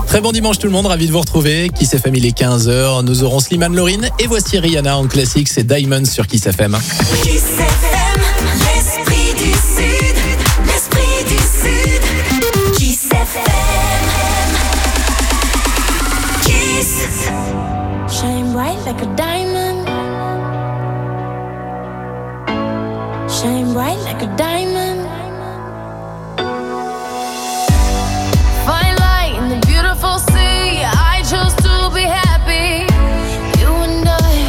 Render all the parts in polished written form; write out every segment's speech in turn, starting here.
Très bon dimanche tout le monde, ravi de vous retrouver. Kiss FM, il est 15h. Nous aurons Slimane Laurine et voici Rihanna en classique. C'est Diamonds sur Kiss FM. Kiss FM, l'esprit du Sud, l'esprit du Sud. Kiss FM, Kiss. Shine bright like a diamond. Shine bright like a diamond. Fine light in the beautiful sea. I chose to be happy. You and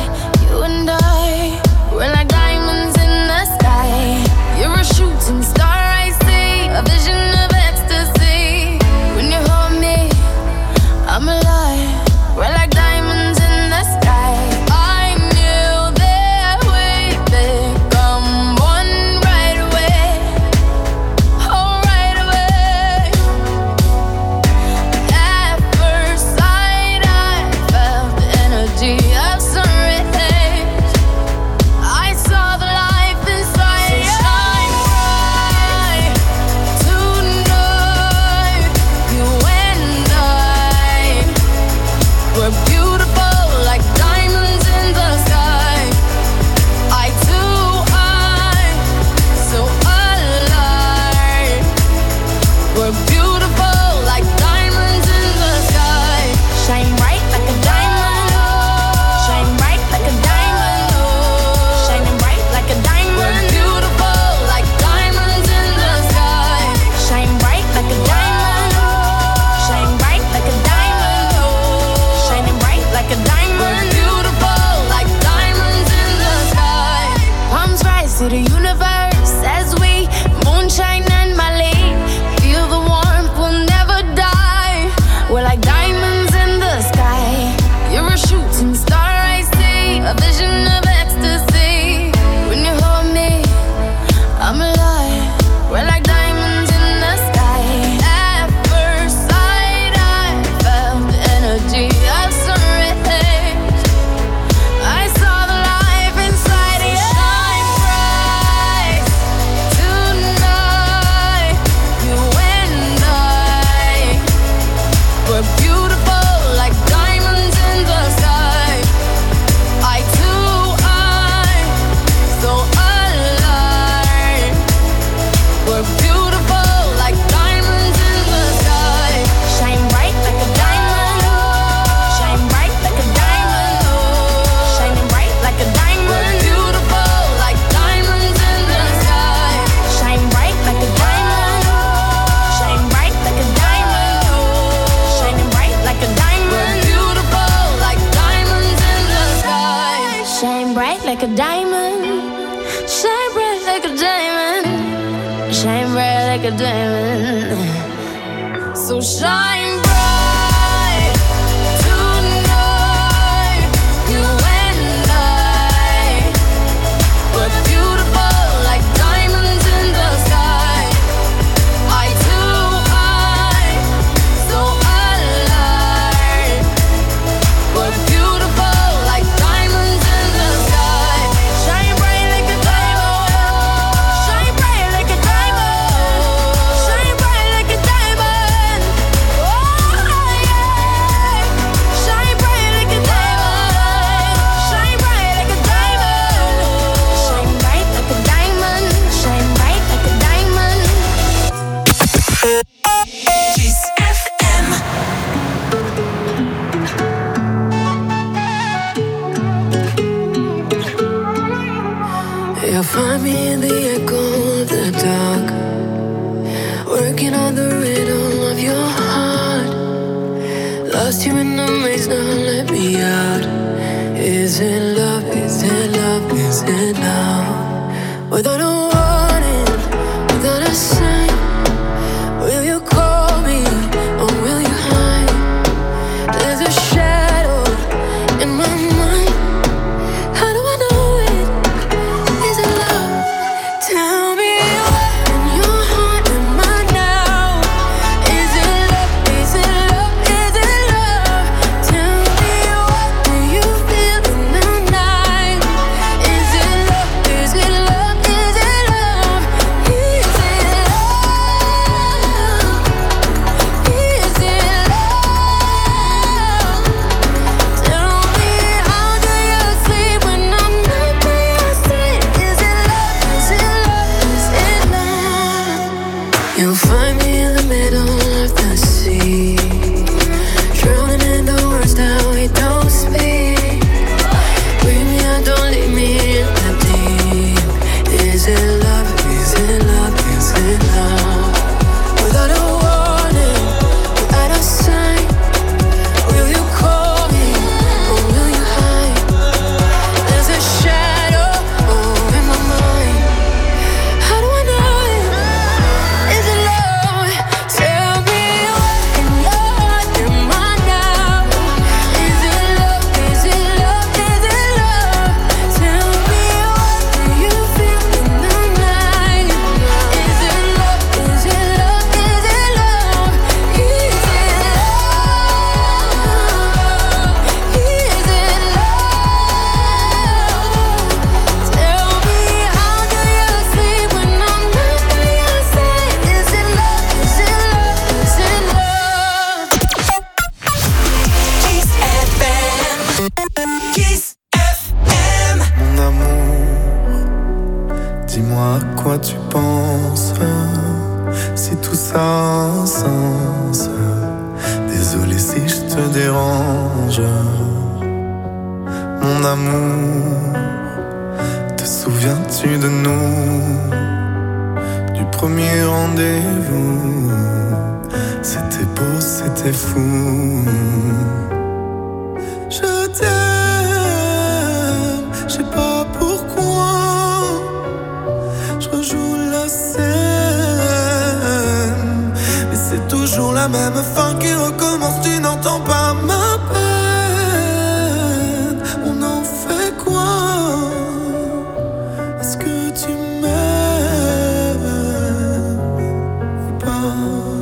I, we're like diamonds in the sky. You're a shooting star I see, a vision of ecstasy. When you hold me, I'm alive. We're like diamonds in the sky. I knew that we'd become one right away. Oh, right away. At first sight, I felt the energy of sun rays. I saw the life inside you. Shine bright tonight. You and I, we're beautiful like diamonds in the sky. Eye to eye, so alive. We're beautiful like diamonds in the sky. Shine bright like a diamond. Shine bright like a diamond. Shining bright like a diamond. We're beautiful like diamonds in the sky. Shine bright like a diamond. Shine bright like a diamond. Shining bright like a diamond. We're beautiful like diamonds in the sky. Palms rise to the universe as we moonshine and Mali. Feel the warmth, we'll never die. We're like diamonds in the sky. You're a shooting star I see, a vision of ecstasy. When you hold me, I'm alive. We're like diamonds in the sky. At first sight, I felt the energy of sun rays. I saw the life inside you. Shine bright tonight. You and I, we're beautiful like diamonds in the sky. Eye to eye, so alive. We're beautiful like diamonds in the sky. Shine bright like a diamond. Shine bright like a diamond. Shining bright like a diamond. We're beautiful like diamonds in the sky. Shine bright like a diamond. Shine bright like a diamond. Shining bright like a diamond. We're beautiful like diamonds in the sky. Shine bright like a diamond. Shine bright like a diamond. Shine bright like a diamond. So shine bright tonight. You and I, we're beautiful like diamonds in the sky. Eye to eye, so alive. We're beautiful like diamonds in the sky. Shine bright like a diamond. Shine bright like a diamond. Shine bright like a diamond. Oh yeah. Shine bright like a diamond. Shine bright like a diamond. Shine bright like a diamond. Shine bright like a diamond. Kiss FM. You'll find me in the echo of the dark, working on the rhythm of your heart. Lost you in the maze, now let me out. Is it love? Is it love? Is it now? Without a warning, without a sign, will you call me or will you hide? There's a shadow in my mind. How do I know it? Is it love? Tell me what in your heart am I now? Is it love? Is it love? Is it love? Tell me what do you feel in the night? Is it love? Is it love? Is it You'll find me in the middle of the sea, drowning in the words that we don't speak. Bring me out, don't leave me in the deep. Is it love? Is it love? Is it love? Without a warning, without a sign, will you call me or will you hide? There's a shadow in my mind. How do I know it? Is it love? Tell me what in your heart am I now? Is it love? Is it love? Is it love? Tell me what do you feel in the night? Is it love? Is it love? Is it love? Is it love? Is it love? Tell me how do you sleep when I'm not by your side? Is it love? Is it love? Is it love? Kiss FM. Kiss FM. Mon amour, dis-moi à quoi tu penses, si tout ça a un sens. Désolé si je te dérange. Mon amour, te souviens-tu de nous, du premier rendez-vous? C'était beau, c'était fou. Je t'aime, je sais pas pourquoi. Je rejoue la scène, mais c'est toujours la même fin qui recommence. Tu n'entends pas ma peine. On en fait quoi? Est-ce que tu m'aimes ou pas?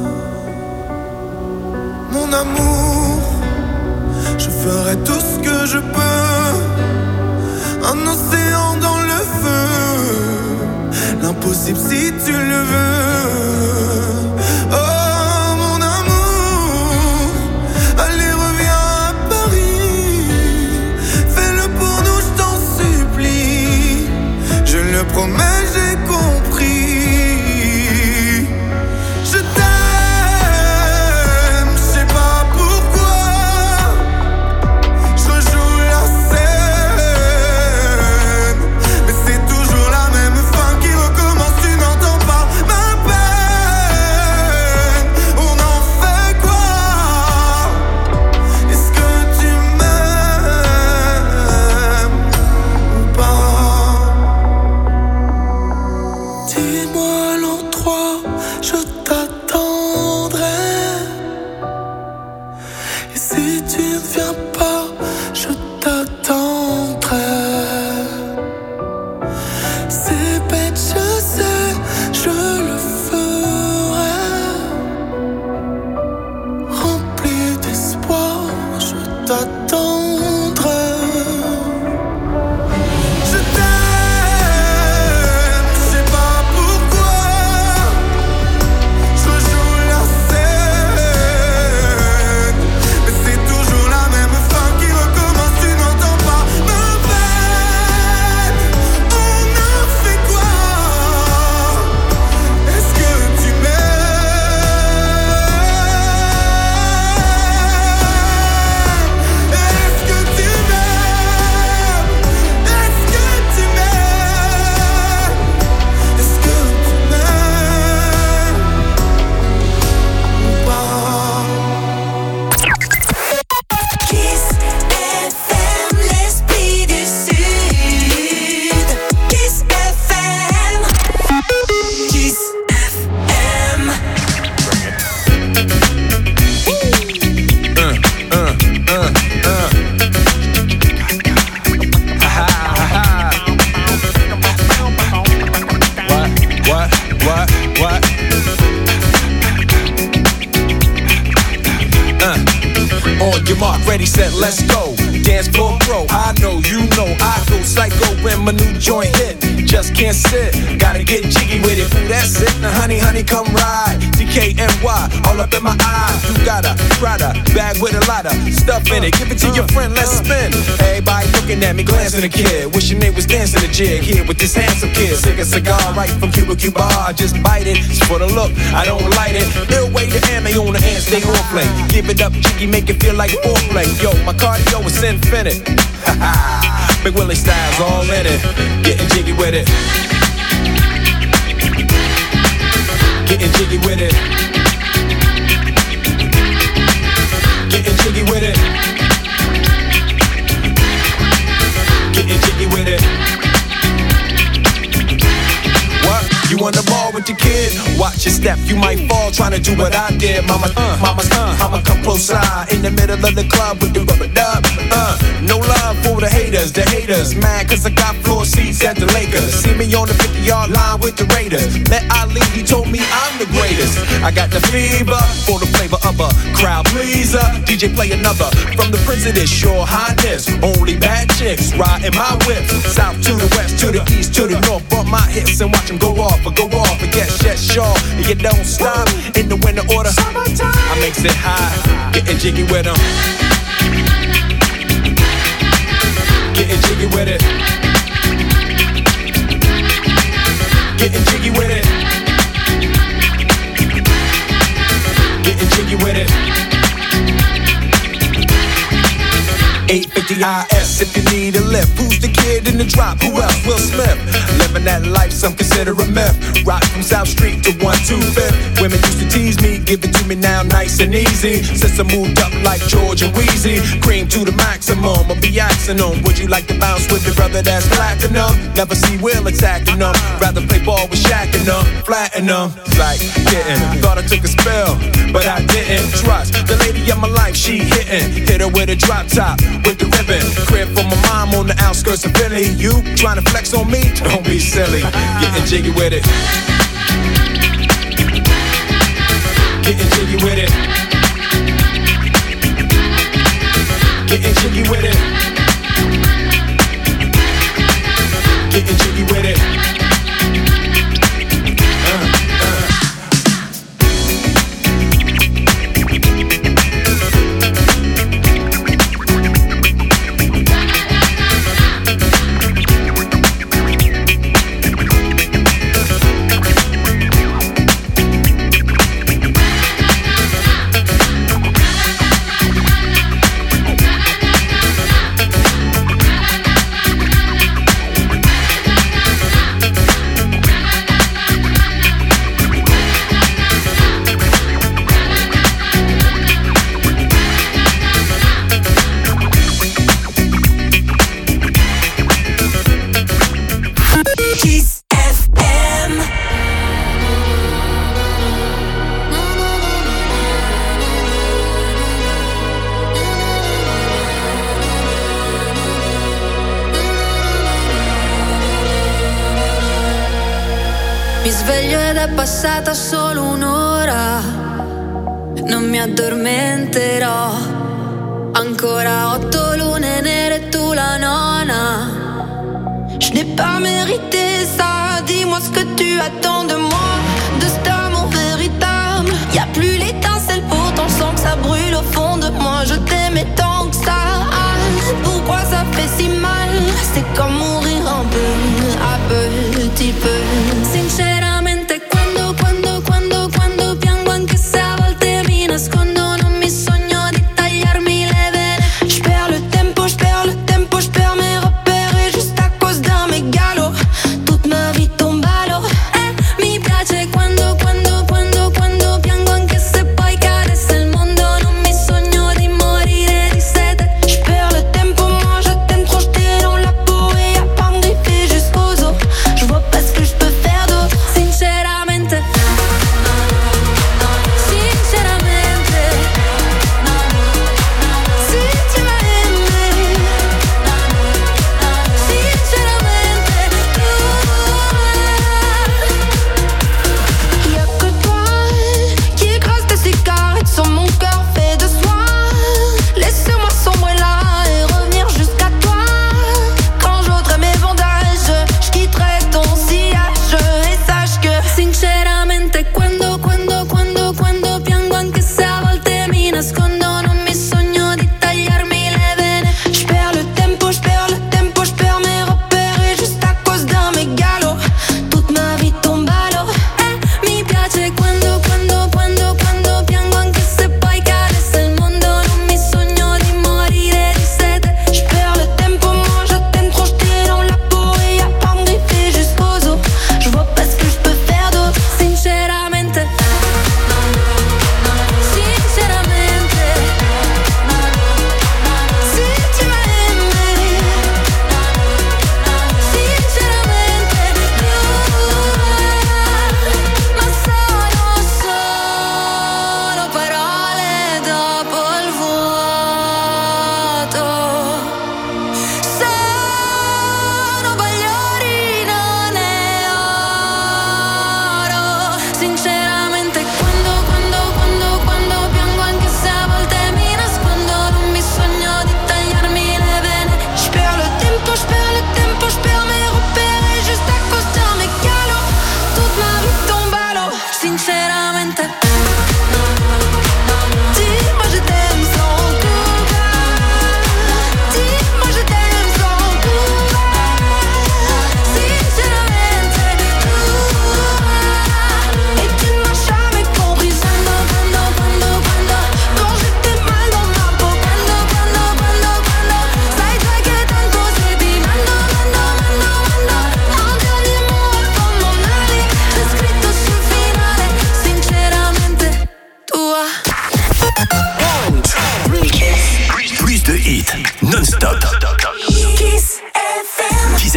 Mon amour, je ferai tout ce que je peux. Un océan dans le feu, l'impossible si tu le veux. Oh mon amour, allez reviens à Paris. Fais-le pour nous, je t'en supplie. Je le promets, j'ai compris. Je t'aime, je sais pas pourquoi. Je rejoue la scène, mais c'est toujours la même fin qui recommence. Tu n'entends pas ma peine. On en fait quoi? Est-ce que tu m'aimes ou pas? Dis-moi l'endroit, je t'attendrai. Et si tu ne viens pas, je t'attendrai. C'est bête, je sais, je le ferai. Rempli d'espoir, je t'attendrai. Je t'aime, je sais pas pourquoi. Je rejoue la scène, mais c'est toujours la même fin qui recommence. Tu n'entends pas ma peine. On a fait quoi? Est-ce que tu m'aimes? Est-ce que tu m'aimes? Est-ce que tu m'aimes? Est-ce que tu m'aimes ou pas? Kiss FM, l'esprit du Sud. Kiss FM. Kiss FM. What? On your mark, ready, set, let's go. dance floor pro. I know, you know, I go psycho when my new joint hit. Just can't sit, gotta get jiggy with it. Ooh, that's it, now honey, honey, come ride. DKNY, all up in my eyes. You got a Prada bag with a lot of stuff in it. Give it to your friend, let's spin. Everybody looking at me, glancing a kid. Wishing they was dancing a jig here with this handsome kid. Cig a cigar right from Cuba Cuba. I just bite it, it's for the look, I don't light it. Ill way to ammo on the hand, stay on play. Give it up, jiggy, make it feel like foreplay. Yo, my cardio is infinite. Big Willie style's all in it. Getting jiggy with it. Getting jiggy with it. Getting jiggy with it. Getting jiggy with it. What? You on the ball with your kid? Watch your step, you might fall trying to do what I did. Mama, I'ma come close side in the middle of the club with the rubber dub. No love for the haters mad cause I got floor seats at the Lakers. See me on the 50-yard line with the Raiders. Met Ali, he told me I'm the greatest. I got the fever for the flavor of a crowd pleaser. DJ play another from the Prince of this Your Highness. Only bad chicks riding my whip. South to the west, to the east, to the north. Bump my hips and watch them go off and get sure. You don't stop in the winter order. I makes it high, getting jiggy with them. Getting jiggy with it. Getting jiggy with it. Getting jiggy with it. 850 IS if you need a lift. Who's the kid in the drop? Who else? Will Smith. Living that life, some consider a myth. Rock from South Street to 125th. Women used to tease me, give it to me now nice and easy. Since I moved up like George and Wheezy, cream to the maximum, I'll be axing them. Would you like to bounce with your brother that's platinum? Never see Will attacking them. Rather play ball with Shaq and them, flatten them. Like getting, thought I took a spell, but I didn't. Trust the lady of my life, she hitting. Hit her with a drop top, with the ribbon. Crib for my mom on the outskirts of Philly. You trying to flex on me? Don't be silly. Getting jiggy with it. Getting jiggy with it. Getting jiggy with it. Getting jiggy with it. Mi sveglio ed è passata solo un'ora, non mi addormenterò. Ancora 8 lune nere e tu la nona. Je n'ai pas mérité ça, dis-moi ce que tu attends de moi, de cet amour véritable. Y'a plus l'étincelle, pourtant je sens que ça brûle au fond de moi. Je t'aimais tant que ça, pourquoi ça fait si mal? C'est comme mourir un peu, à petit peu. Sinceramente quando piango, anche se a volte mi nascondo, non mi sogno di tagliarmi le vene. Je perds le tempo, je perds mes repères, et juste à cause d'un mégalo toute ma vie tombe à l'eau. Mi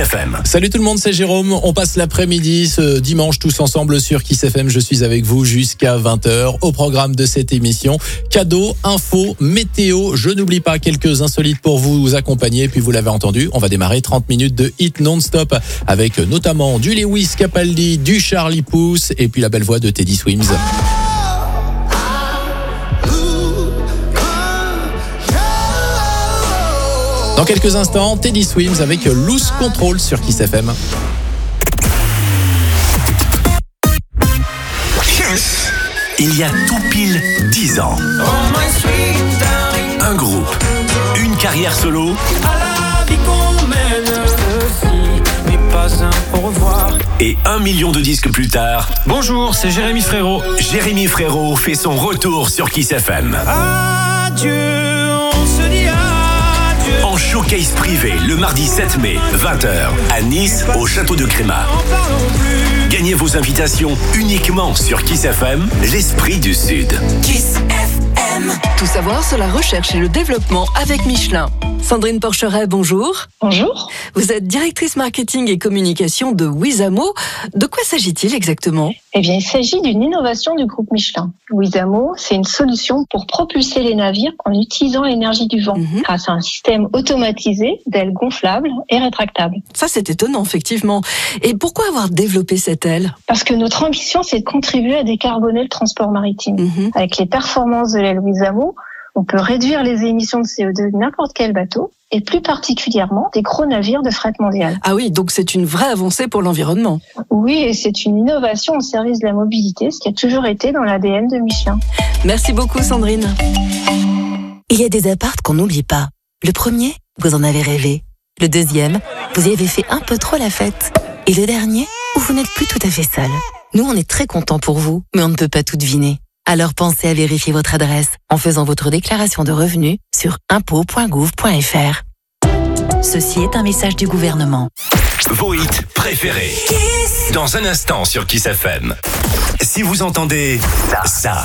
FM. Salut tout le monde, c'est Jérôme. On passe l'après-midi ce dimanche tous ensemble sur Kiss FM. Je suis avec vous jusqu'à 20h. Au programme de cette émission, cadeaux, infos, météo. Je n'oublie pas quelques insolites pour vous accompagner. Puis vous l'avez entendu, on va démarrer 30 minutes de hit non-stop avec notamment du Lewis Capaldi, du Charlie Puth et puis la belle voix de Teddy Swims. Dans quelques instants, Teddy Swims avec Loose Control sur Kiss FM. Il y a tout pile 10 ans. Un groupe, une carrière solo. Et 1 million de disques plus tard. Bonjour, c'est Jérémy Frérot. Jérémy Frérot fait son retour sur Kiss FM. Adieu, on se dit adieu. En showcase privé le mardi 7 mai, 20h, à Nice, au château de Crémat. Gagnez vos invitations uniquement sur Kiss FM, l'esprit du Sud. Kiss FM. Tout savoir sur la recherche et le développement avec Michelin. Sandrine Porcheret, bonjour. Bonjour. Vous êtes directrice marketing et communication de Wizamo. De quoi s'agit-il exactement ? Eh bien, il s'agit d'une innovation du groupe Michelin. Wizamo, c'est une solution pour propulser les navires en utilisant l'énergie du vent, grâce à un système automatisé d'ailes gonflables et rétractables. Ça, c'est étonnant, effectivement. Et pourquoi avoir développé cette aile ? Parce que notre ambition, c'est de contribuer à décarboner le transport maritime. Avec les performances de l'aile Wizamo, on peut réduire les émissions de CO2 de n'importe quel bateau, et plus particulièrement des gros navires de fret mondial. Ah oui, donc c'est une vraie avancée pour l'environnement. Oui, et c'est une innovation au service de la mobilité, ce qui a toujours été dans l'ADN de Michelin. Merci beaucoup, Sandrine. Il y a des apparts qu'on n'oublie pas. Le premier, vous en avez rêvé. Le deuxième, vous y avez fait un peu trop la fête. Et le dernier, où vous n'êtes plus tout à fait seul. Nous, on est très contents pour vous, mais on ne peut pas tout deviner. Alors pensez à vérifier votre adresse en faisant votre déclaration de revenus sur impôts.gouv.fr. Ceci est un message du gouvernement. Vos hits préférés. Dans un instant sur Kiss FM. Si vous entendez ça.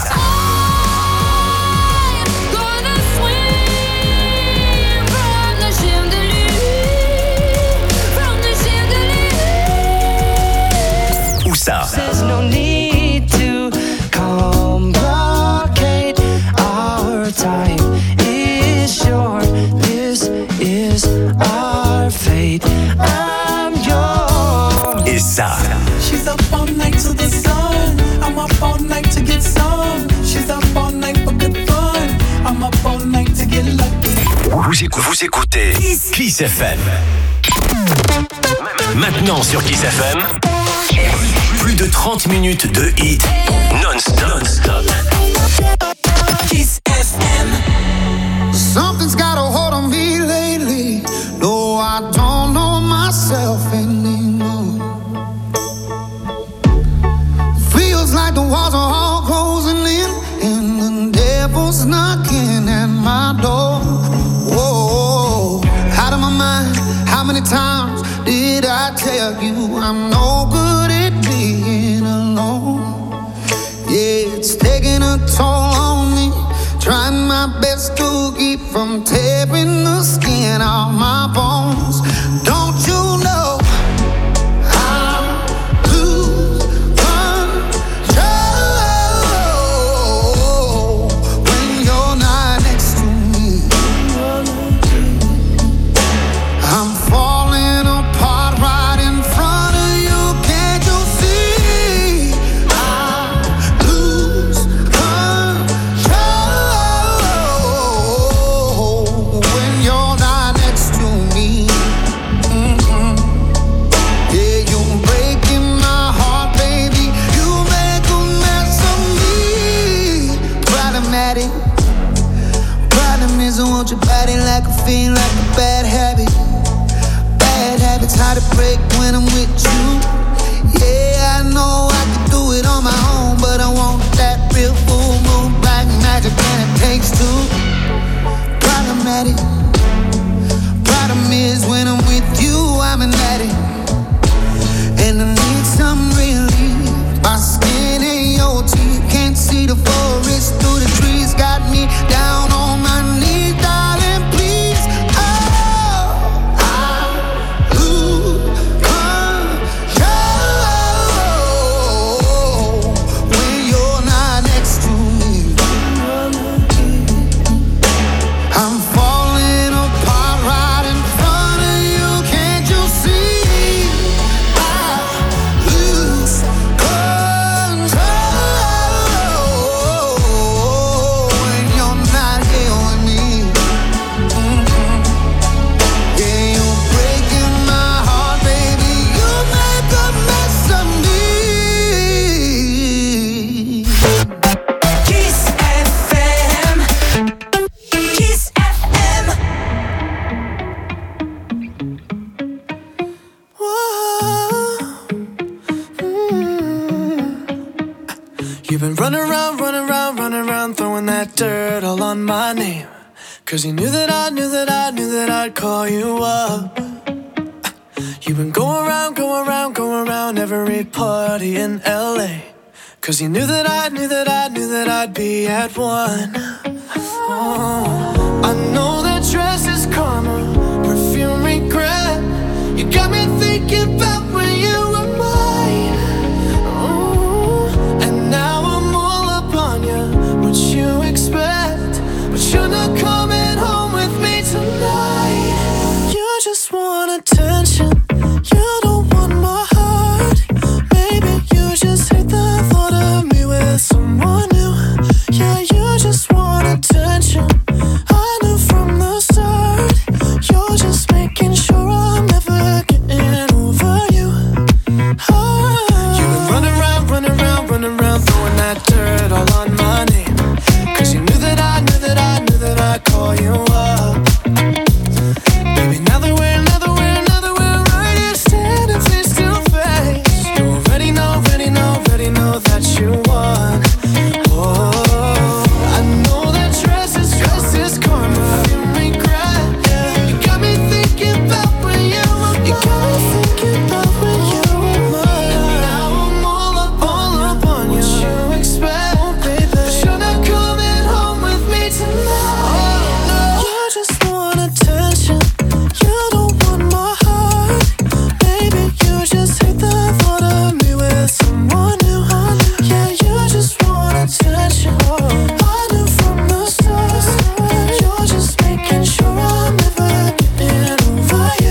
Ou ça. Et ça. She's up all night to the sun. I'm up all night to get some. She's up all night for good fun. I'm up all night to get lucky. Vous écoutez Kiss FM. Maintenant sur Kiss FM, plus de 30 minutes de hits non-stop. Kiss FM. Something's got a hold on me lately. No, I don't know myself anymore. Feels like the walls are all closing in, and the devil's knocking at my door. Whoa, out of my mind. How many times did I tell you I'm no good at being alone? Yeah, it's taking a toll on me. Trying my best to keep from tearing the skin off my bones. Don't you know I lose control when you're not next to me? I'm falling apart right in front of you. Can't you see? I lose control when you're not next to me. Yeah, you're breaking my heart, baby. You make a mess of me. Problematic. Problem is I want your body like a fiend, like a bad habit. Bad habits hard to break when I'm with you. Yeah, I know I could do it on my own, but I want that real full moon black magic, and it takes two. Problematic. Problem is when I'm with you, I'm an addict, and I need some relief. My skin and your teeth can't see the forest through the trees. Got me down on my knees, darling, please. Oh, I lose dirt all on my name. Cause you knew that I'd call you up. You've been going around every party in LA. Cause you knew that I'd be at one. Oh, I know that dress is karma, perfume regret. You got me thinking about when you were mine. Oh, and now I'm all up on you. What you expect? But you're not coming home with me tonight. You just want attention. You don't want my heart. Maybe you just hate the thought of me with someone new. Yeah, you just want attention. I knew from the start. You're just making sure I'm never getting over you. You've been running around, throwing that dirt all on my name. Cause you knew that I'd call you up. Baby, now that we're right here standing face to face, you already know that you won. Oh, I know that dress is karma, you regret. Yeah. You got me thinking about when you were mine. And now I'm all up on you. What you expect, baby? But you're not coming home with me tonight. You just want attention. You don't want my heart. Maybe you just hate the thought of me with someone new. Yeah, you just want attention. I knew from the start. You're just making sure I'm never getting over you.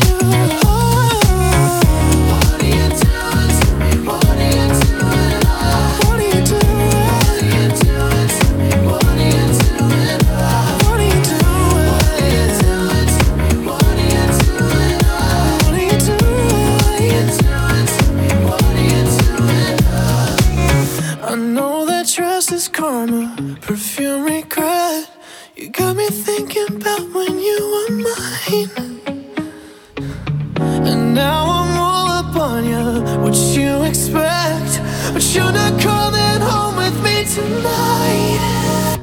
What are you doing to me? What are you doing? What are you doing? What are you doing to me? What are you doing? What are you doing? What are you doing to me? What are you doing? What are you doing to me? What are you doing? I know that dress is karma, perfume regret. You got me thinking about when you were mine. And now I'm all up on you. What you expect? But you're not coming home with me tonight.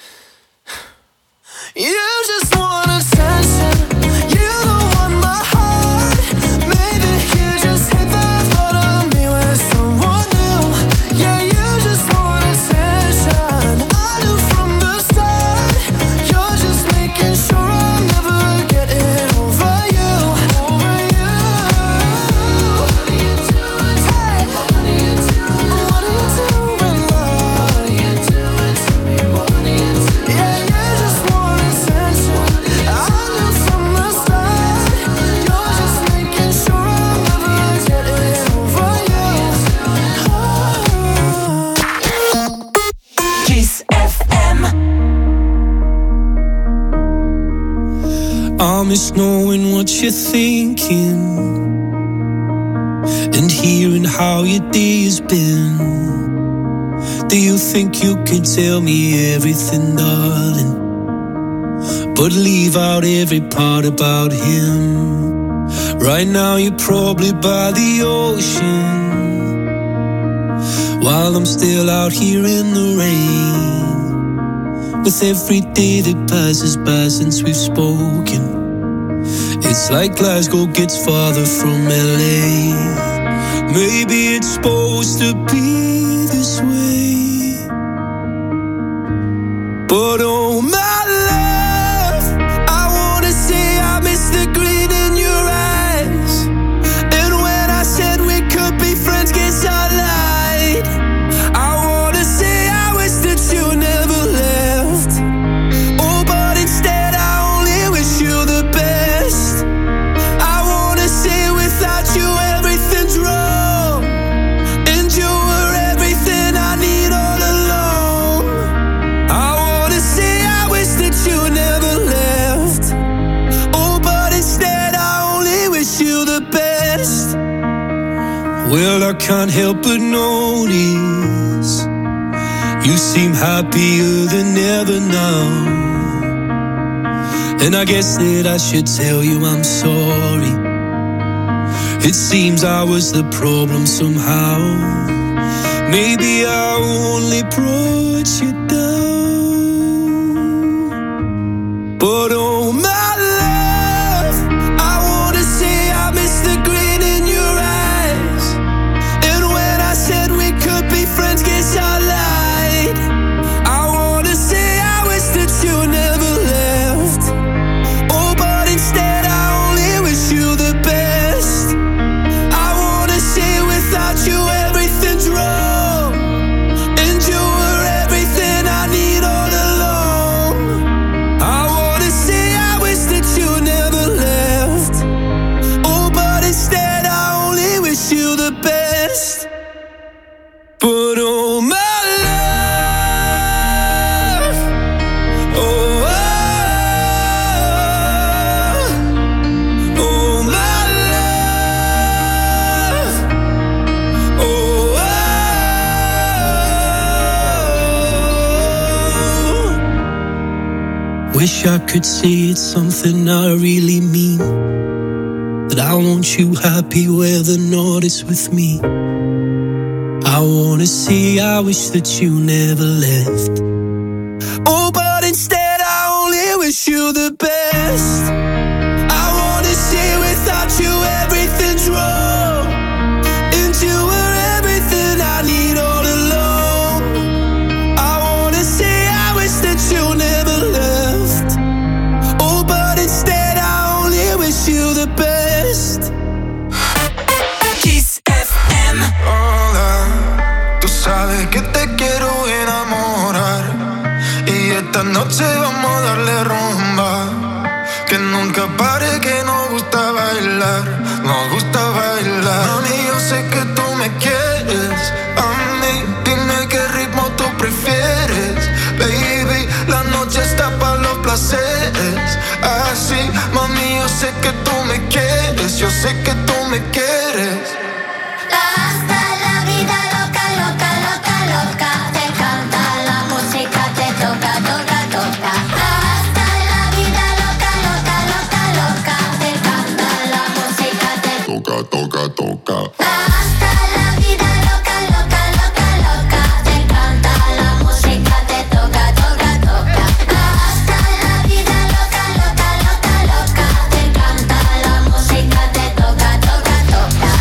You just want attention. You don't want my heart. Maybe you just hate the thought of me with someone new. Yeah, you just want attention. I knew from the start. You're just making sure I'm never getting over you. Over you. What are you doing? Hey. What are you doing? What are you doing? What are you doing to me? What are you doing? Yeah, you just want attention. I knew from the start. You're just making sure I'm never getting over you. Kiss FM. I miss knowing what you're thinking and hearing how your day has been. Do you think you can tell me everything, darling, but leave out every part about him? Right now you're probably by the ocean, while I'm still out here in the rain. With every day that passes by since we've spoken, it's like Glasgow gets farther from LA. Maybe it's supposed to be this way, but oh my love, I wanna say I miss the green in your eyes. And when I said we could be friends, guess I lied. I wanna say I wish that you never left. Oh, but instead I only wish you the best. I wanna say without you everything's wrong, and you were everything I need all along. I wanna say I wish that you never left. Oh, but instead I only wish you the best. Well, I can't help but notice you seem happier than ever now. And I guess that I should tell you I'm sorry. It seems I was the problem somehow. Maybe I only brought you down. But oh my love, I wanna say I miss the grin in your eyes. And when I said we could be friends, guess I lied. I wanna say I wish that you never left. Oh, but instead I only wish you the best. I wanna say without you everything's wrong, and you were everything I need all along. I wanna say I wish that you never left. Oh, but instead I only wish you the best. But oh my love, oh, oh my love, oh. Wish I could say it's something I really mean, that I want you happy whether or not it's with me. I wanna say I wish that you never left. Oh, but instead I only wish you the best. I wanna say without you everything's wrong, and you were everything I need all along. I wanna say I wish that you never left. Oh, but instead I only wish you the best. Kiss FM. Hola, tú sabes que te quiero enamorar, y esta noche vamos a darle rumba, que nunca pare, que nos gusta bailar, nos gusta bailar. Mami, yo sé que tú me quieres, a mí dime qué ritmo tú prefieres. Baby, la noche está para los placeres, así, mami, yo sé que tú me quieres, yo sé que tú me quieres. Hasta la vida loca, loca, loca, loca. Te canta la música, te toca, toca, toca. Hasta la vida loca, loca, loca, loca. Te canta la música, te toca, toca, toca. Hasta la vida loca, loca, loca, loca. Te canta la música, te toca, toca, toca. Hasta la vida loca, loca, loca, loca. Te canta la música, te toca, toca, toca.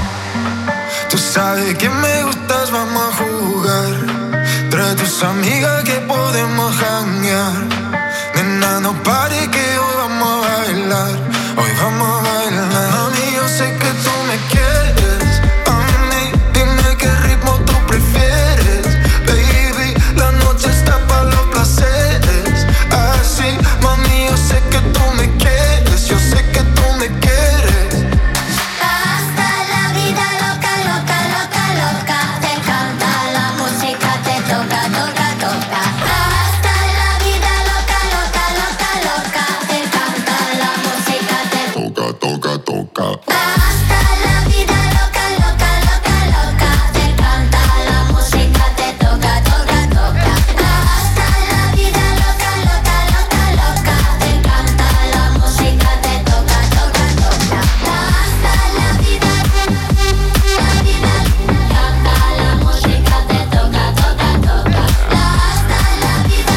Tú sabes que me gustas, vamos a jugar. Trae tus amigas que podemos janguear. Nena, no pare que hoy vamos a bailar. Hoy vamos a bailar. Mami, yo sé que tú me quieres. A mí, dime qué ritmo tú prefieres. Baby, la noche está para los placeres. Así, mami, yo sé que tú me quieres. Yo sé que tú me quieres. Hasta la vida loca, loca, loca, loca. Te canta la música, te toca, toca, toca. Hasta la vida loca, loca, loca, loca. Te canta la música, te toca, toca, toca. Hasta la vida loca, loca, loca, loca. Te canta la música, te toca, toca, toca. Hasta la vida loca, loca, loca, loca. Te canta la música, te toca, toca, toca. Hasta la vida, canta la música, te toca, toca, toca. Hasta la vida,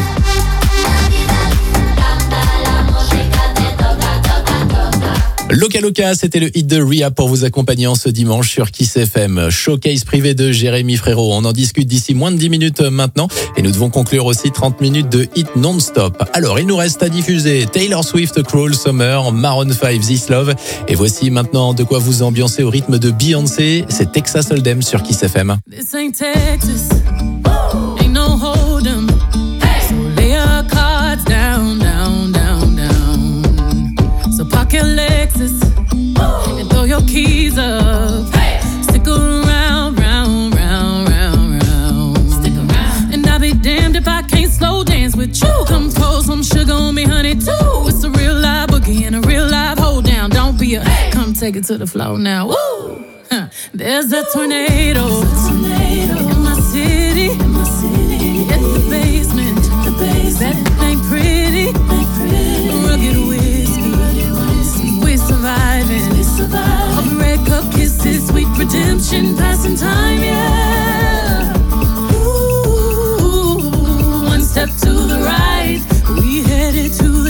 canta la música, te toca, toca, toca. Loca Loca, c'était le hit de Ria pour vous accompagner en ce dimanche sur Kiss FM. Showcase privé de Jérémy Frérot. On en discute d'ici moins de 10 minutes maintenant. Et nous devons conclure aussi 30 minutes de hit non-stop. Alors, il nous reste à diffuser Taylor Swift, Cruel Summer, Maroon 5, This Love. Et voici maintenant de quoi vous ambiancer au rythme de Beyoncé. C'est Texas Hold'em sur Kiss FM. This ain't Texas, ain't no hold'em. So lay your cards down, down, down, down. So park your Lexus and throw your keys up. Stick around, round, round, round, round. Stick around. And I'll be damned if I can't slow dance with you. Come pour some sugar on me, honey, too. It's a real live boogie and a real live hold down. Don't be a come take it to the floor now. Woo! Huh. There's a tornado in my city. At the basement. That ain't pretty. Rugged whiskey. We're surviving. Of red cup kisses, sweet redemption, passing time, yeah. Ooh, one step to the right, we headed to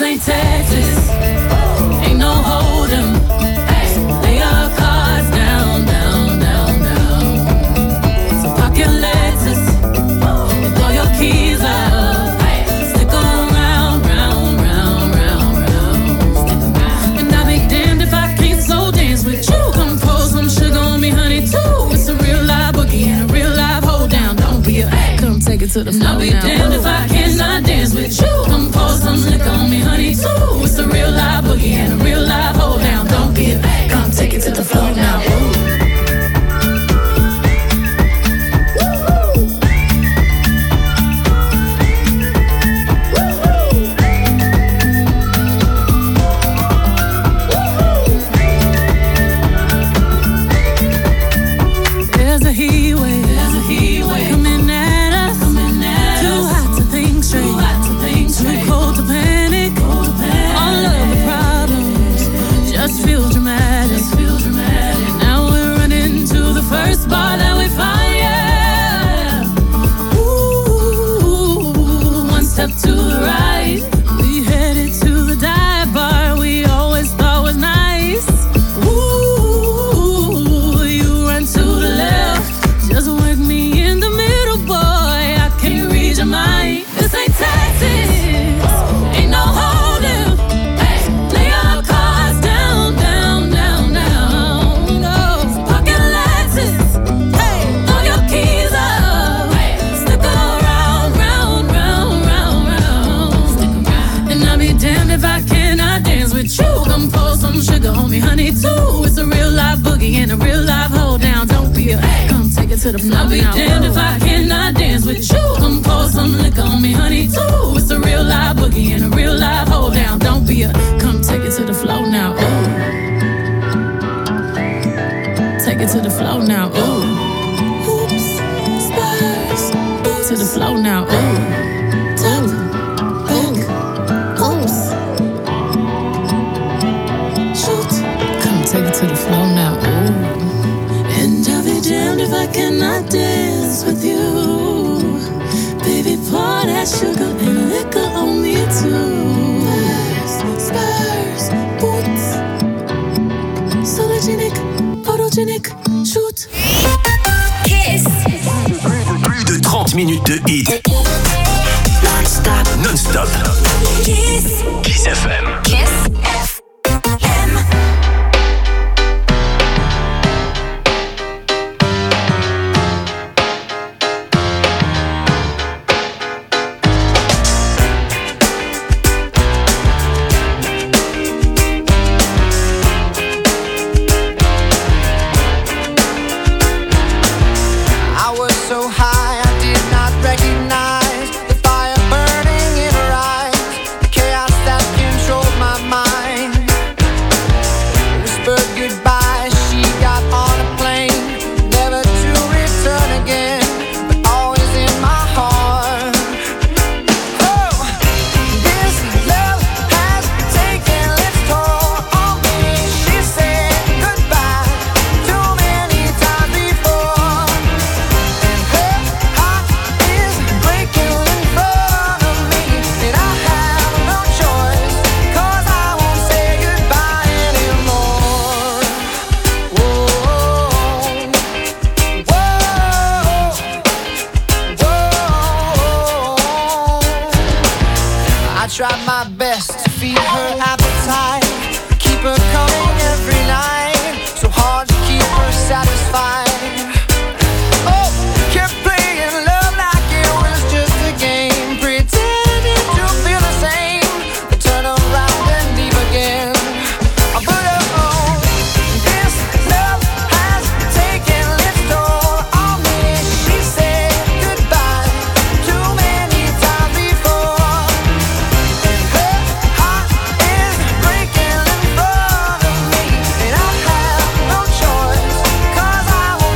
This ain't Texas. Ain't no hold 'em. Lay your cards down, down, down, down. So park your Lexus and throw your keys up. Stick around, round, round, round, round. And I'll be damned if I can't slow dance with you. Come pour some sugar on me, honey, too. It's a real live boogie and a real live hold down. Don't be a come take it to the floor. I'll be damned if I cannot dance with you. Come pour some liquor on me, honey, too. It's a real live boogie and a real live hold down. Don't be a come take it to the floor now. Ooh. There's a heat wave coming at us. Too hot to think straight, too cold to panic. All of the problems just feel dramatic. Now we're running to the first bar that we find. Yeah. Ooh, one step to the right, we headed to the dive bar we always thought was nice. Ooh, you run to the left, just work me in the middle, boy. I can't read your mind. This ain't Texas. Ain't no holding. Lay your cards down, down, down, down. No, pocket Lexus. Throw your keys up. Stick around, round, round, round, round. And I'll be damned if I cannot dance with you. Come pour some sugar on me, honey, too. It's a real live boogie and a real live hold down. Don't be a come take it to the floor. I'll be damned if I cannot dance with you. Come pour some liquor on me, honey, too. It's a real live boogie and a real live hold down. Don't be a come take it to the floor now. Ooh. Take it to the floor now. Ooh. Oops, Spurs. To the floor now. Ooh. Tap, back, oops. Shoot. Come take it to the floor now. Ooh. And I'll be damned if I cannot dance with you. Baby, pour that sugar and liquor on me too. Spurs, boots. Sologenic, photogenic, shoot. Kiss. Plus de 30 minutes de hit. Non-stop. Non-stop. Kiss. Kiss FM. Kiss FM. I was so high, I did not recognize the fire burning in her eyes, the chaos that controlled my mind. Whispered goodbye, she got on a plane, never to return again, but always in my heart. Oh, this love has taken its toll on me. She said goodbye too many times before. Her heart is breaking in front of me, and I have no choice, 'cause I won't say goodbye anymore. Whoa, whoa, whoa. I tried my best to feed her appetite, keep her coming every night, so hard to keep her satisfied. Oh, kept playing love like it was just a game, pretending to feel the same, but turn around and leave again. But oh, this love has taken its toll on me. She said goodbye too many times before. Her heart is breaking in front of me, and I have no choice, 'cause I won't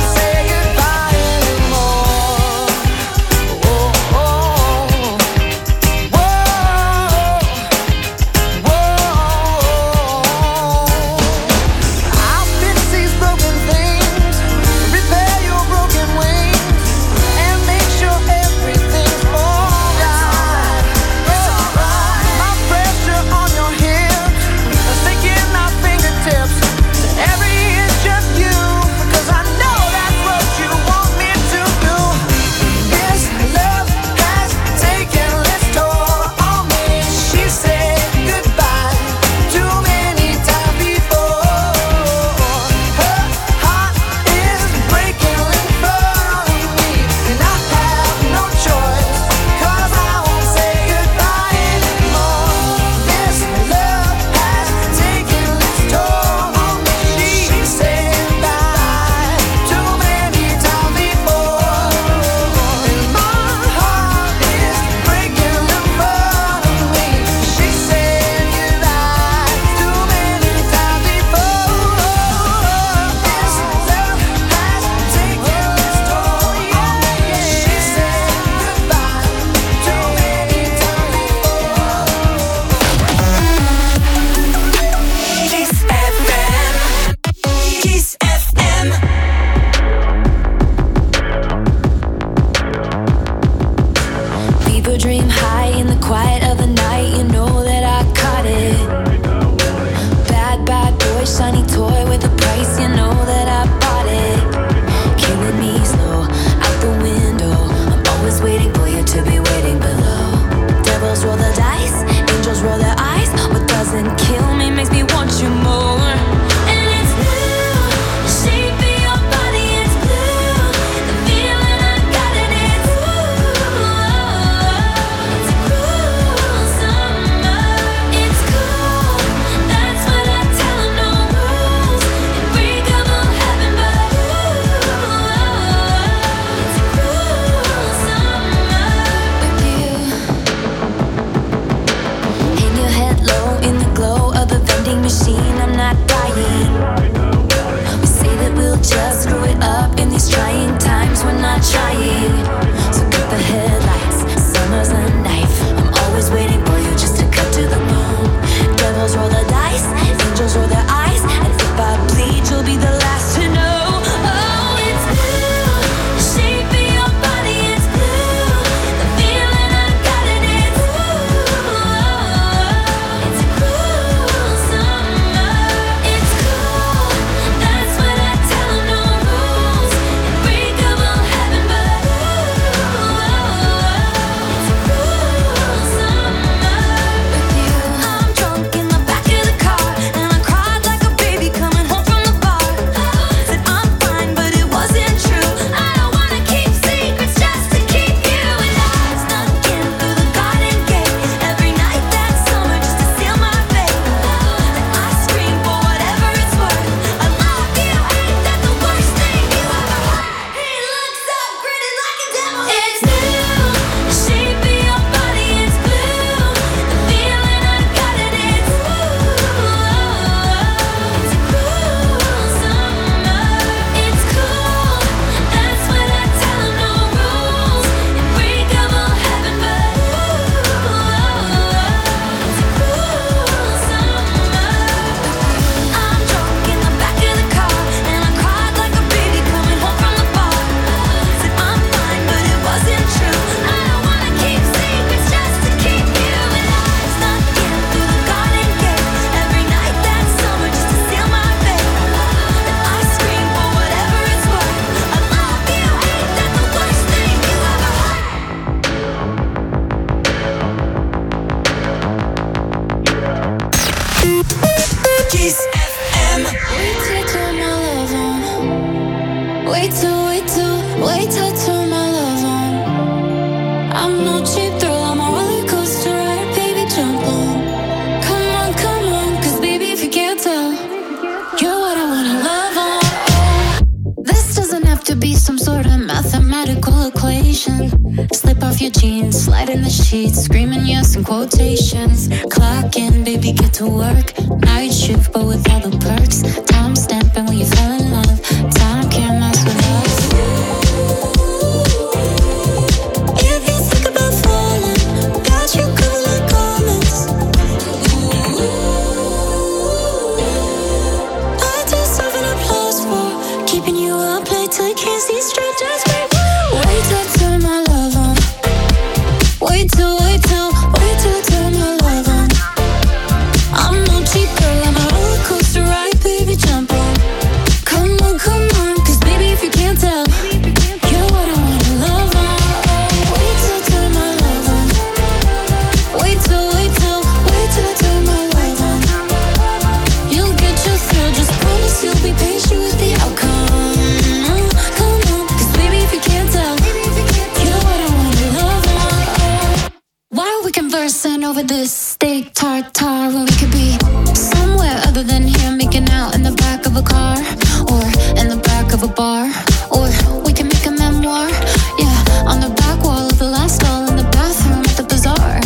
Wait till I turn my love on. I'm no cheap thrill, I'm a roller coaster ride, baby, jump on. Come on, cause baby, if you can't tell, you're what I wanna love on. This doesn't have to be some sort of mathematical equation. Slip off your jeans, slide in the sheets, screaming yes in quotations. Clock in, baby, get to work. Night shift, but with all the perks. Time stamping when you fell in love. Time can't mess with us. If you think about falling, got you covered like garments. I deserve an applause for keeping you up late till you can't see straight. Just wait till I turn my love on. Wait till I turn my love on. I'm no cheap girl, I'm a roller coaster ride, baby, jump on. Come on, cause baby, if you can't tell, you're what I wanna love on. Wait till I turn my love on. Wait till I turn my love on. You'll get your thrill, just promise you'll be patient with the outcome. Come on, cause baby, if you can't tell, you're what I wanna love on. Why are we conversing over this steak tartare when we could be somewhere other than here, making out in the back of a car or in the back of a bar, or we can make a memoir, yeah, on the back wall of the last stall in the bathroom at the bazaar.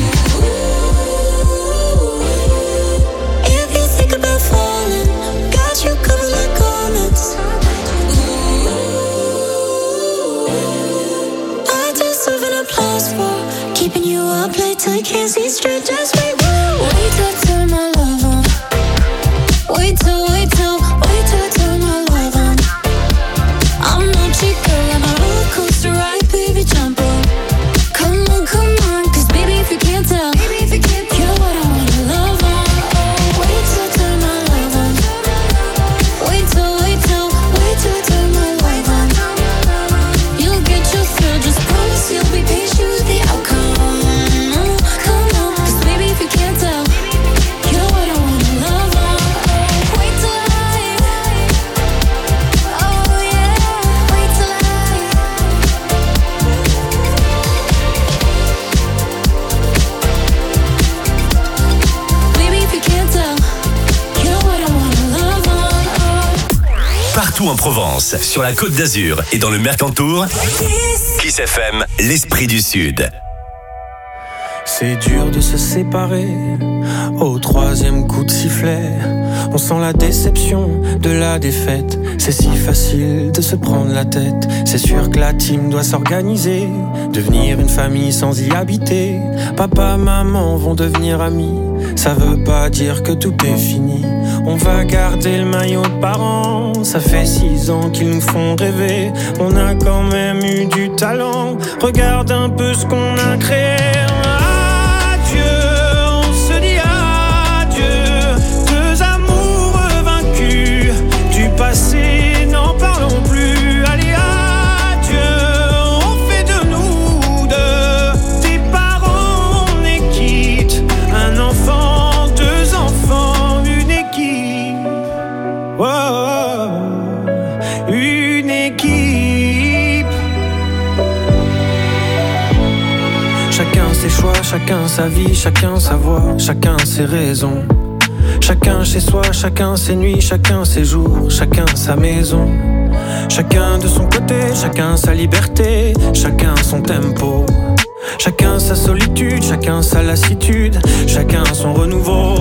If you think about falling, got you covered like garments. I deserve an applause for keeping you up late till you can't see straight. Just wait till I turn my love on. Wait till I turn my love on. I'm no cheap girl, I'm a roller coaster ride, baby, jump on. Come on, cause baby, if you can't tell, you're what I wanna love on. Wait till I turn my love on. Wait till I turn my love on. You'll get your thrill, just promise you'll be patient with the outcome. Come on, cause baby, if you can't tell, you're what I wanna love on. Wait till oh yeah, wait till baby, if you can't tell, you're what I wanna love on. Partout en Provence, sur la Côte d'Azur et dans le Mercantour, Kiss FM, l'esprit du Sud. C'est dur de se séparer au troisième coup de sifflet. On sent la déception de la défaite. C'est si facile de se prendre la tête. C'est sûr que la team doit s'organiser, devenir une famille sans y habiter. Papa, maman vont devenir amis. Ça veut pas dire que tout est fini. On va garder le maillot de parents. Ça fait 6 ans qu'ils nous font rêver. On a quand même eu du talent. Regarde un peu ce qu'on a créé. On se dit adieu, deux amoureux vaincus, du passé n'en parlons plus. Allez adieu, on fait de nous deux des parents, on est quitte. Un enfant, 2 enfants, une équipe. Oh, une équipe. Chacun ses choix, chacun sa vie, chacun sa voix, chacun ses raisons. Chacun chez soi, chacun ses nuits, chacun ses jours, chacun sa maison. Chacun de son côté, chacun sa liberté, chacun son tempo. Chacun sa solitude, chacun sa lassitude, chacun son renouveau.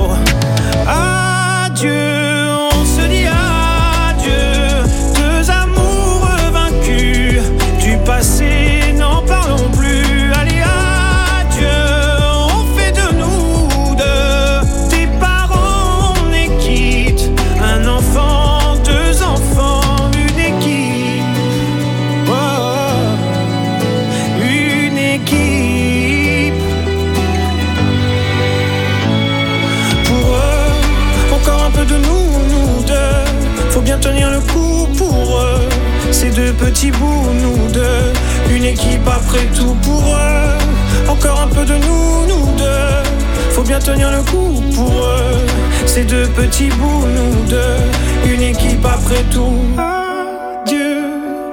Adieu, on se dit adieu, deux amoureux vaincus, du passé n'en parlons plus. Allez adieu, on fait de nous deux des parents, on est quitte. Un enfant, 2 enfants, une équipe. Oh, une équipe. Pour eux, encore un peu de nous deux. Faut bien tenir le coup pour eux. Ces 2 petits bouts, nous deux. Une équipe après tout pour eux. Encore un peu de nous deux. Faut bien tenir le coup pour eux. Ces 2 petits bouts, nous deux. Une équipe après tout. Adieu,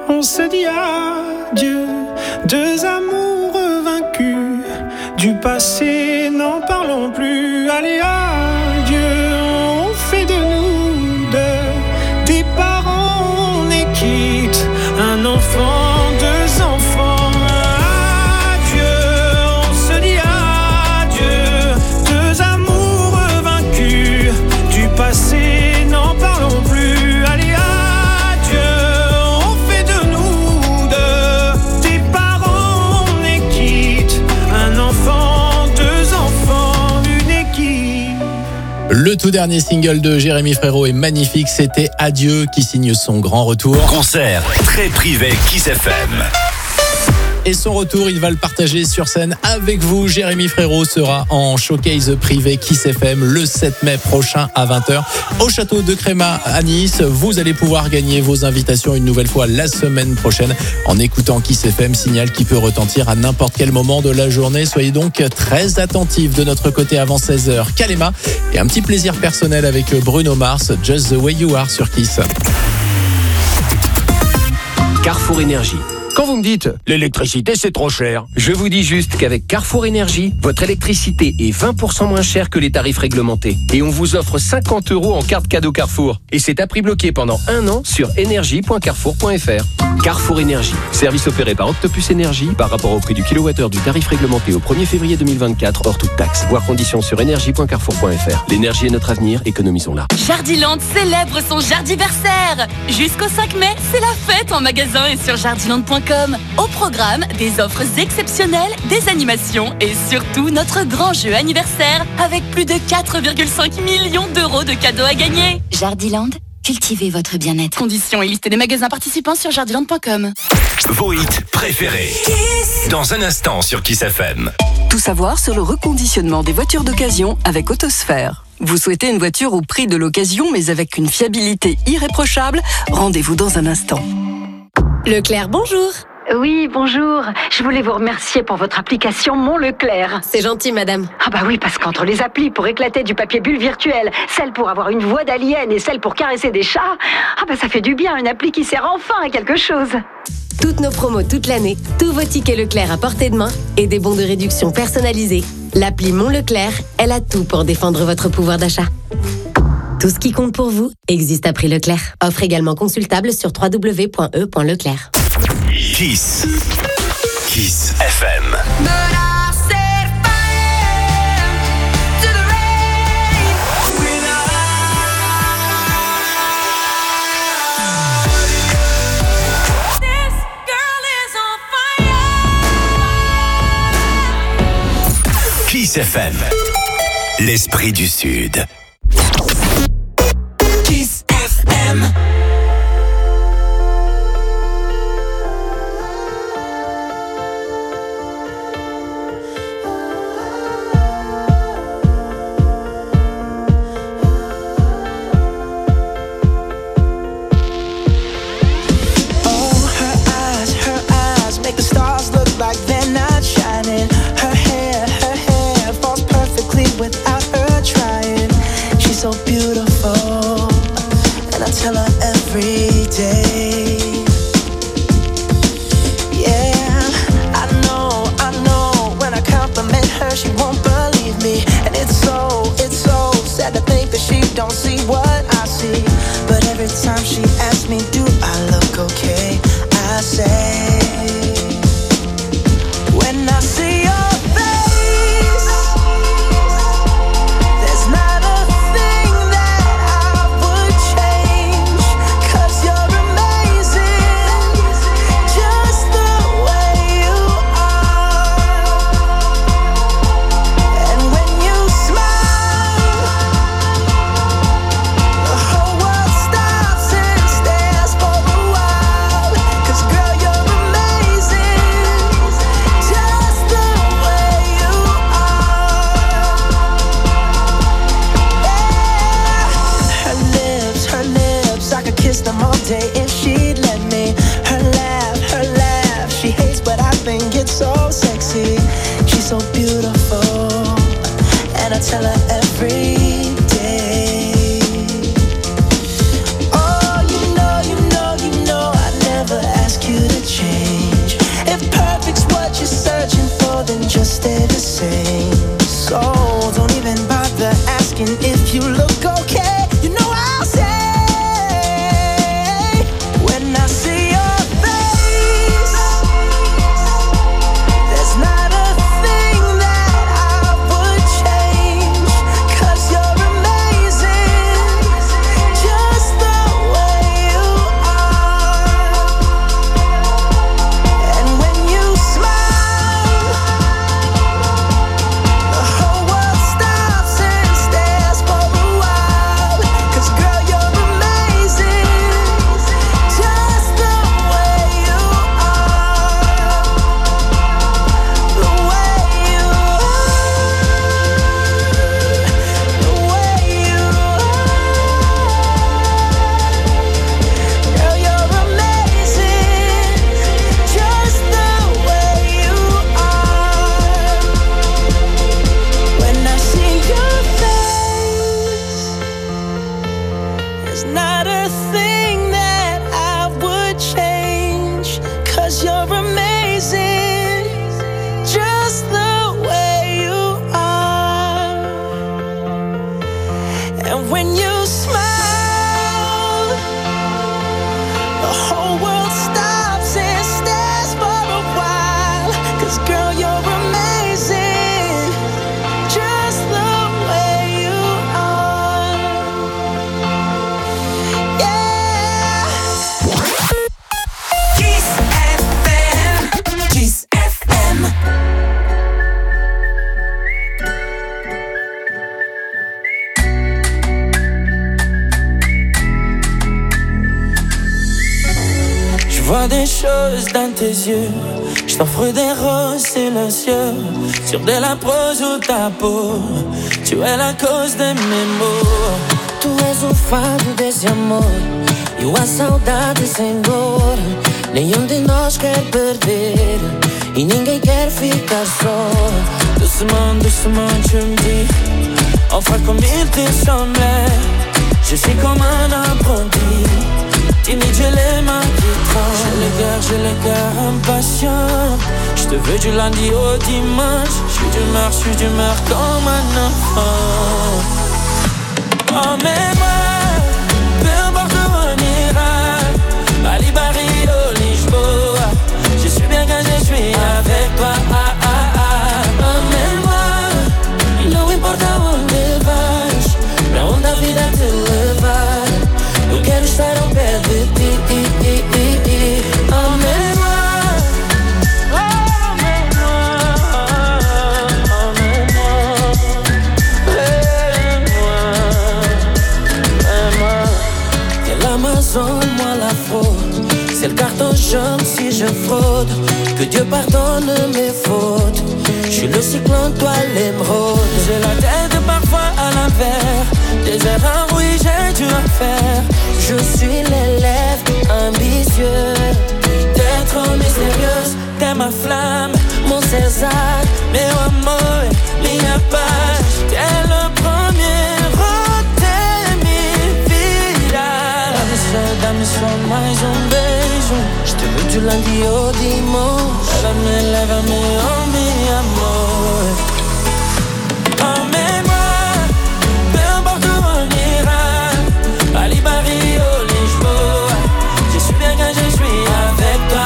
se dit adieu. Deux amours vaincus, du passé n'en parlons plus. Allez, adieu, on fait de nous deux des parents, on est quitte, un enfant, deux enfants. Adieu, on se dit adieu. Deux amours vaincus, du passé n'en parlons plus. Allez, adieu, on fait de nous deux des parents, on est quitte, un enfant, deux enfants, une équipe. Le tout dernier single de Jérémy Frérot est magnifique, c'était Adieu qui signe son grand retour. Concert très privé Kiss FM. Et son retour, il va le partager sur scène avec vous. Jérémy Frérot sera en showcase privé Kiss FM le 7 mai prochain à 20h au château de Créma à Nice. Vous allez pouvoir gagner vos invitations une nouvelle fois la semaine prochaine en écoutant Kiss FM, signal qui peut retentir à n'importe quel moment de la journée. Soyez donc très attentifs de notre côté avant 16h. Kalema et un petit plaisir personnel avec Bruno Mars, Just the Way You Are sur Kiss. Carrefour Énergie. Quand vous me dites « l'électricité c'est trop cher », je vous dis juste qu'avec Carrefour Énergie, votre électricité est 20% moins chère que les tarifs réglementés. Et on vous offre 50 € en carte cadeau Carrefour. Et c'est à prix bloqué pendant 1 an sur énergie.carrefour.fr. Carrefour Énergie, service opéré par Octopus Énergie par rapport au prix du kilowattheure du tarif réglementé au 1er février 2024 hors toute taxe. Voir conditions sur énergie.carrefour.fr. L'énergie est notre avenir, économisons-la. Jardiland célèbre son jardiversaire. Jusqu'au 5 mai, c'est la fête en magasin et sur jardiland.com. Au programme, des offres exceptionnelles, des animations et surtout notre grand jeu anniversaire avec plus de 4,5 millions d'euros de cadeaux à gagner. Jardiland, cultivez votre bien-être. Conditions et liste des magasins participants sur jardiland.com. Vos hits préférés. Dans un instant sur Kiss FM. Tout savoir sur le reconditionnement des voitures d'occasion avec Autosphère. Vous souhaitez une voiture au prix de l'occasion mais avec une fiabilité irréprochable? Rendez-vous dans un instant. Leclerc, bonjour. Oui, bonjour. Je voulais vous remercier pour votre application Mon Leclerc. C'est gentil, madame. Ah bah oui, parce qu'entre les applis pour éclater du papier bulle virtuel, celle pour avoir une voix d'alien et celle pour caresser des chats, ah bah ça fait du bien, une appli qui sert enfin à quelque chose. Toutes nos promos toute l'année, tous vos tickets Leclerc à portée de main et des bons de réduction personnalisés. L'appli Mon Leclerc, elle a tout pour défendre votre pouvoir d'achat. Tout ce qui compte pour vous existe à prix Leclerc. Offre également consultable sur www.e.leclerc. Kiss. Kiss FM. Kiss FM. L'esprit du Sud. Kiss FM. Without her trying, she's so beautiful, and I tell her every day. Yeah, I know, when I compliment her, she won't believe me, and it's so sad to think that she don't see what I see. But every time she asks me, do I look okay? I say, when I see your them all day if she'd let me. Her laugh, she hates but I think it's so sexy. She's so beautiful, and I tell her every day. Oh, you know, I never ask you to love when you smile. The whole world stops and stares for a while. 'Cause girl, you're amazing, just the way you are. Yeah. Kiss FM. Kiss FM. Je vois des choses dans tes yeux. Je t'offre des roses silencieux sur de la prose ou ta peau. Tu es la cause de mes maux. Tu és o fado desse amor e a saudade sem dor. Nenhum de nós quer perder e ninguém quer ficar só. Doucement, doucement, tu me dis, enfin comme il te semblait. Je suis comme un apprenti, timide, j'ai les mains qui tremblent. J'ai le cœur impatient. Je te veux du lundi au dimanche. Je suis d'humeur comme un enfant. Emmène-moi, peu importe où on ira. Bali, Barrio, Lisboa. Je suis bien quand je suis avec toi. Emmène-moi, não importa onde vais, pra onde a vida te levar. Eu quero estar ao pé de ti. Emmène-moi, emmène-moi, emmène-moi, emmène-moi. T'es l'Amazone, moi la fraude. C'est le carton jaune si je fraude. Que Dieu pardonne mes fautes. Je suis le cyclone, toi l'émeraude. J'ai la tête parfois à l'envers. Des erreurs, oui, j'ai dû en faire. Je suis l'élève ambitieux. T'es trop mystérieuse, t'es ma flamme, mon César, meu amor, minha paz. T'es le premier, t'es minha vida. Dá-me só mais beijo. Je te veux du lundi au dimanche. Lève-me, oh mi amor. Emmène-moi, peu importe où on ira. Bali, Barrio, Lisboa. Je suis bien quand je suis avec toi.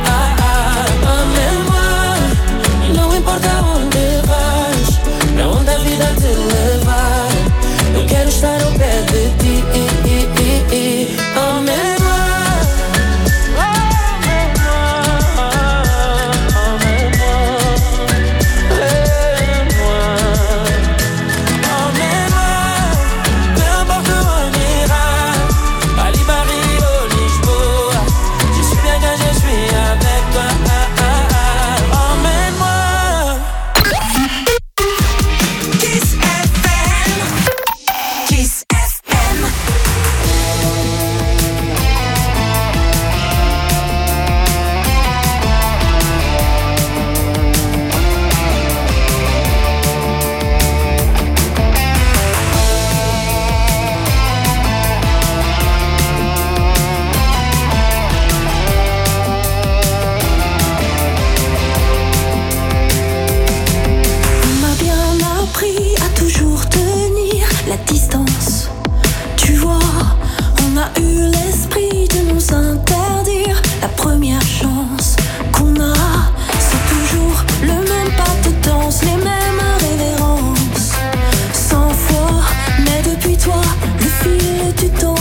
Emmène-moi, não importa onde vais, pra onde a vida te levar. Eu quero estar ao pé de ti. Emmène-moi. Tu